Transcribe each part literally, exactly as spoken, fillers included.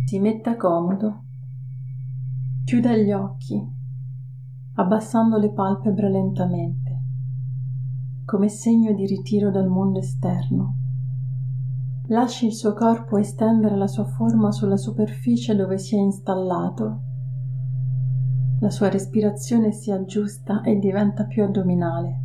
Si metta comodo, chiuda gli occhi, abbassando le palpebre lentamente, come segno di ritiro dal mondo esterno. Lasci il suo corpo estendere la sua forma sulla superficie dove si è installato. La sua respirazione si aggiusta e diventa più addominale.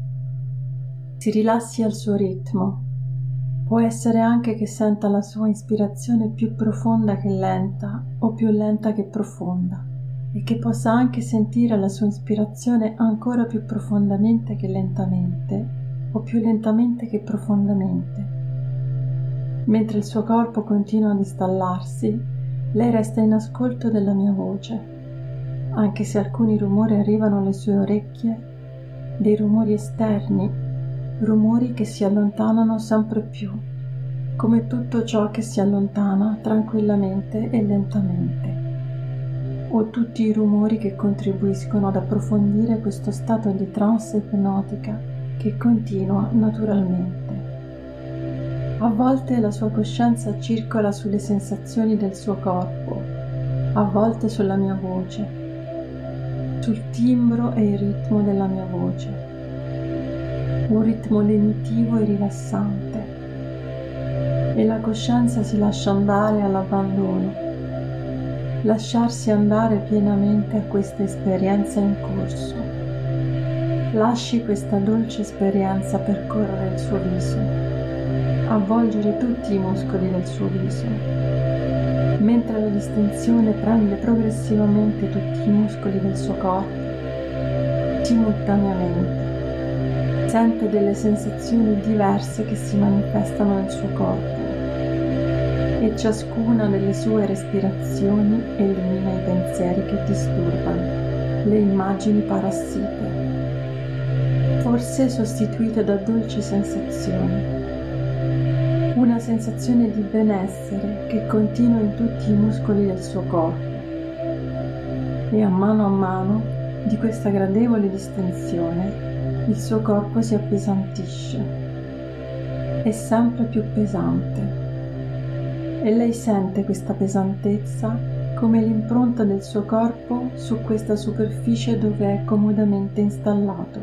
Si rilassi al suo ritmo. Può essere anche che senta la sua ispirazione più profonda che lenta o più lenta che profonda e che possa anche sentire la sua ispirazione ancora più profondamente che lentamente o più lentamente che profondamente. Mentre il suo corpo continua ad installarsi, lei resta in ascolto della mia voce, anche se alcuni rumori arrivano alle sue orecchie, dei rumori esterni, rumori che si allontanano sempre più, come tutto ciò che si allontana tranquillamente e lentamente, o tutti i rumori che contribuiscono ad approfondire questo stato di trance ipnotica che continua naturalmente. A volte la sua coscienza circola sulle sensazioni del suo corpo, a volte sulla mia voce, sul timbro e il ritmo della mia voce. Un ritmo lenitivo e rilassante, e la coscienza si lascia andare all'abbandono, lasciarsi andare pienamente a questa esperienza in corso. Lasci questa dolce esperienza percorrere il suo viso, avvolgere tutti i muscoli del suo viso, mentre la distensione prende progressivamente tutti i muscoli del suo corpo, simultaneamente. Sente delle sensazioni diverse che si manifestano nel suo corpo e ciascuna delle sue respirazioni elimina i pensieri che disturbano, le immagini parassite, forse sostituite da dolci sensazioni. Una sensazione di benessere che continua in tutti i muscoli del suo corpo e a mano a mano di questa gradevole distensione il suo corpo si appesantisce, è sempre più pesante e lei sente questa pesantezza come l'impronta del suo corpo su questa superficie dove è comodamente installato,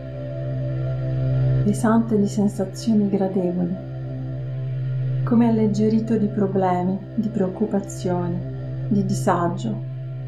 pesante di sensazioni gradevoli, come alleggerito di problemi, di preoccupazioni, di disagio.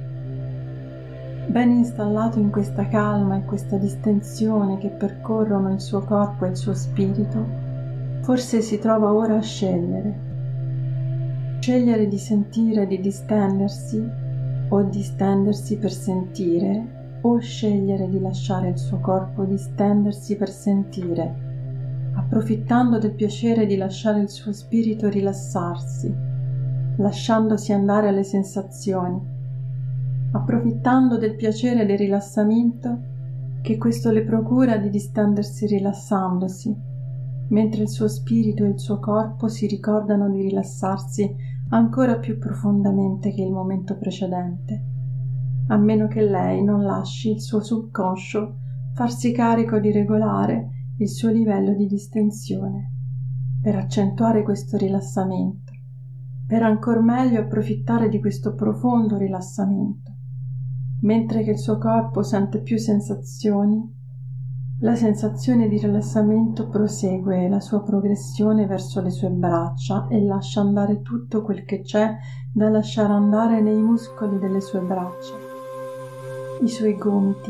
Ben installato in questa calma e questa distensione che percorrono il suo corpo e il suo spirito, forse si trova ora a scegliere. Scegliere di sentire di distendersi o distendersi per sentire, o scegliere di lasciare il suo corpo distendersi per sentire, approfittando del piacere di lasciare il suo spirito rilassarsi, lasciandosi andare alle sensazioni, approfittando del piacere del rilassamento che questo le procura di distendersi rilassandosi, mentre il suo spirito e il suo corpo si ricordano di rilassarsi ancora più profondamente che il momento precedente, a meno che lei non lasci il suo subconscio farsi carico di regolare il suo livello di distensione, per accentuare questo rilassamento, per ancor meglio approfittare di questo profondo rilassamento. Mentre che il suo corpo sente più sensazioni, la sensazione di rilassamento prosegue la sua progressione verso le sue braccia e lascia andare tutto quel che c'è da lasciare andare nei muscoli delle sue braccia, i suoi gomiti,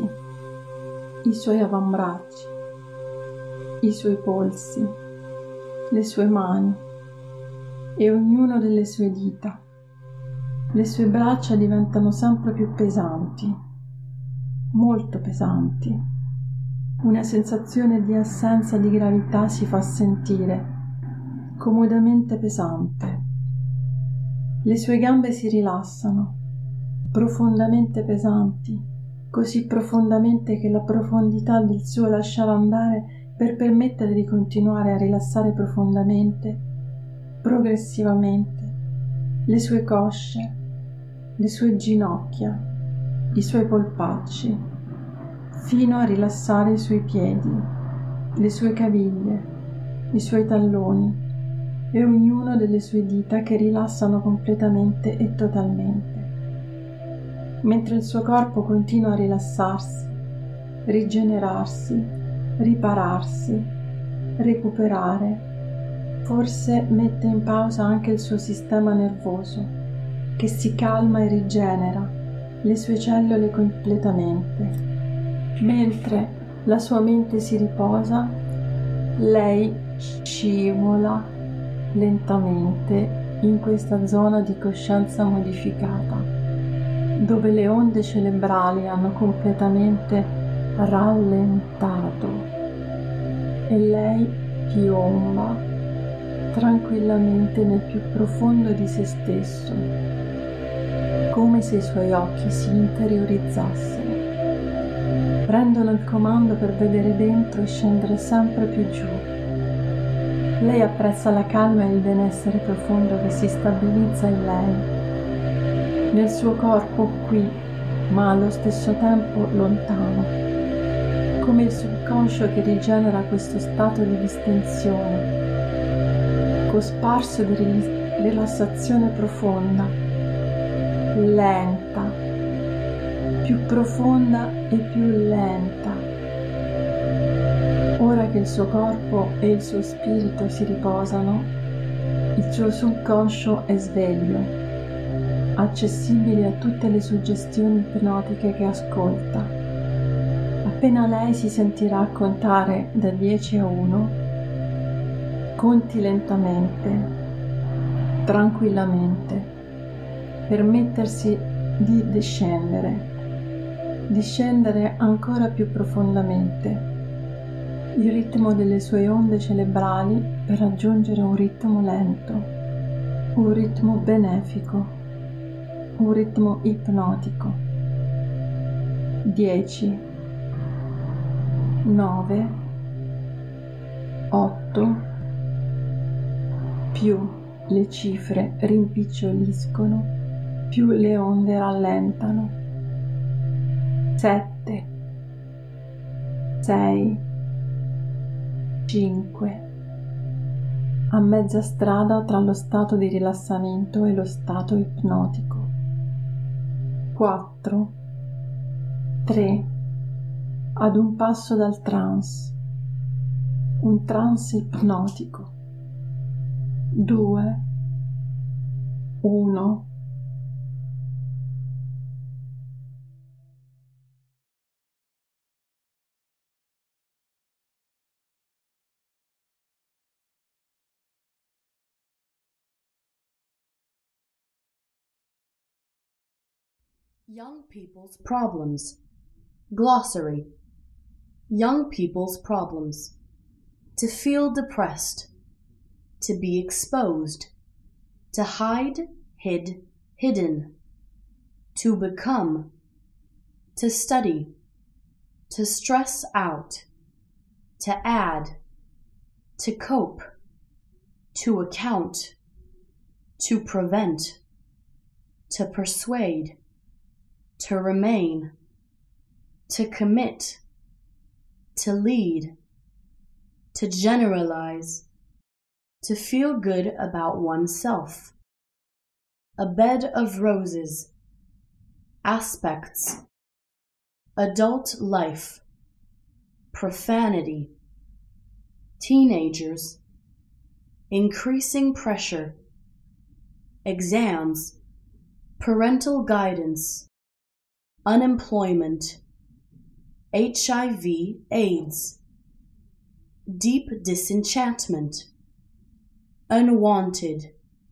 i suoi avambracci, i suoi polsi, le sue mani e ognuno delle sue dita. Le sue braccia diventano sempre più pesanti, molto pesanti. Una sensazione di assenza di gravità si fa sentire, comodamente pesante. Le sue gambe si rilassano, profondamente pesanti, così profondamente che la profondità del suo lasciare andare per permettere di continuare a rilassare profondamente, progressivamente, le sue cosce, le sue ginocchia, i suoi polpacci, fino a rilassare i suoi piedi, le sue caviglie, i suoi talloni, e ognuno delle sue dita che rilassano completamente e totalmente. Mentre il suo corpo continua a rilassarsi, rigenerarsi, ripararsi, recuperare, forse mette in pausa anche il suo sistema nervoso, che si calma e rigenera le sue cellule completamente. Mentre la sua mente si riposa, lei scivola lentamente in questa zona di coscienza modificata, dove le onde cerebrali hanno completamente rallentato e lei piomba tranquillamente nel più profondo di se stesso, come se i suoi occhi si interiorizzassero, prendono il comando per vedere dentro e scendere sempre più giù. Lei apprezza la calma e il benessere profondo che si stabilizza in lei, nel suo corpo qui, ma allo stesso tempo lontano, come il subconscio che rigenera questo stato di distensione, cosparso di rilassazione profonda, lenta, più profonda e più lenta. Ora che il suo corpo e il suo spirito si riposano, il suo subconscio è sveglio, accessibile a tutte le suggestioni ipnotiche che ascolta. Appena lei si sentirà contare da dieci a uno, conti lentamente, tranquillamente, per mettersi di discendere, discendere ancora più profondamente il ritmo delle sue onde cerebrali per raggiungere un ritmo lento, un ritmo benefico, un ritmo ipnotico. dieci, nove, otto, più le cifre rimpiccioliscono, più le onde rallentano. sette, sei, cinque. A mezza strada tra lo stato di rilassamento e lo stato ipnotico. quattro, tre. Ad un passo dal trance, un trance ipnotico. due, uno. Young people's problems. Glossary. Young people's problems. To feel depressed. To be exposed. To hide, hid, hidden. To become. To study. To stress out. To add. To cope. To account. To prevent. To persuade. To remain. To commit. To lead. To generalize. To feel good about oneself. A bed of roses. Aspects. Adult life. Profanity. Teenagers. Increasing pressure. Exams. Parental guidance. Unemployment. H I V AIDS. Deep disenchantment. Unwanted.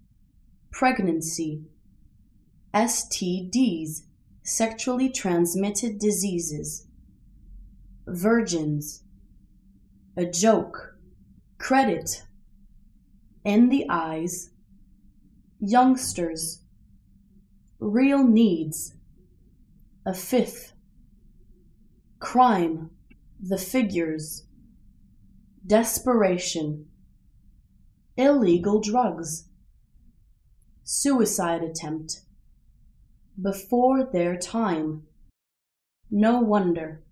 Pregnancy. S T Ds, sexually transmitted diseases. Virgins. A joke. Credit. In the eyes. Youngsters. Real needs. A fifth. Crime. The figures. Desperation. Illegal drugs. Suicide attempt. Before their time. No wonder.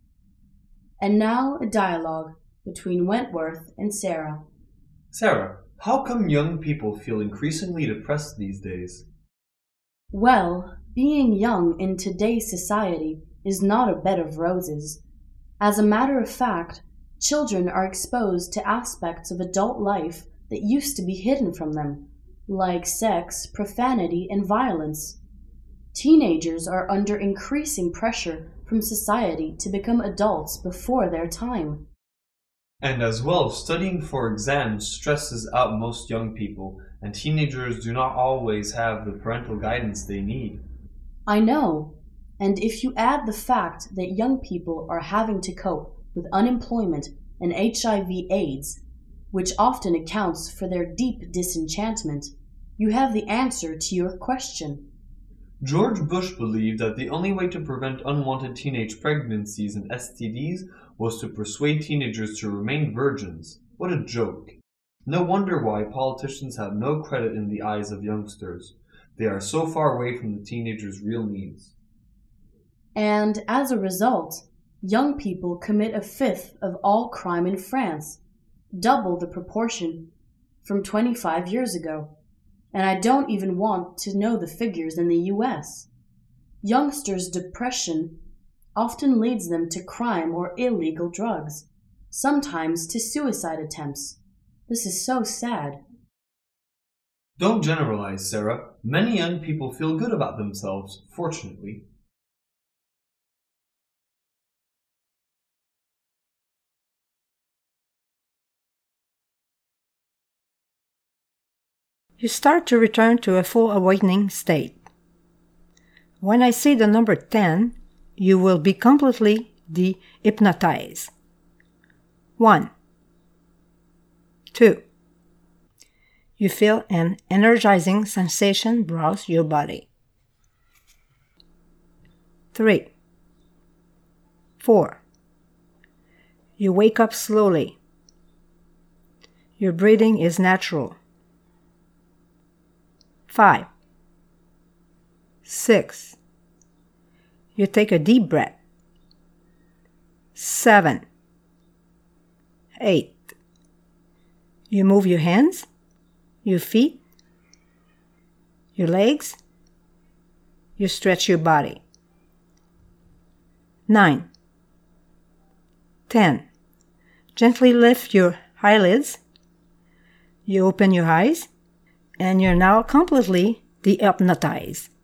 And now a dialogue between Wentworth and Sarah. Sarah, How come young people feel increasingly depressed these days? Well, being young in today's society is not a bed of roses. As a matter of fact, children are exposed to aspects of adult life that used to be hidden from them, like sex, profanity, and violence. Teenagers are under increasing pressure from society to become adults before their time. And as well, studying for exams stresses out most young people, and teenagers do not always have the parental guidance they need. I know, and if you add the fact that young people are having to cope with unemployment and H I V AIDS, which often accounts for their deep disenchantment, you have the answer to your question. George Bush believed that the only way to prevent unwanted teenage pregnancies and S T Ds was to persuade teenagers to remain virgins. What a joke. No wonder why politicians have no credit in the eyes of youngsters. They are so far away from the teenagers' real needs. And as a result, young people commit a fifth of all crime in France, double the proportion from twenty-five years ago. And I don't even want to know the figures in the U S. Youngsters' depression often leads them to crime or illegal drugs, sometimes to suicide attempts. This is so sad. Don't generalize, Sarah. Many young people feel good about themselves, fortunately. You start to return to a full awakening state. When I say the number ten, you will be completely de-hypnotized. One. Two. You feel an energizing sensation browse your body. Three. Four. You wake up slowly. Your breathing is natural. Five. Six. You take a deep breath. Seven. Eight. You move your hands, your feet, your legs. You stretch your body. Nine. Ten. Gently lift your eyelids. You open your eyes, and you're now completely de-hypnotized.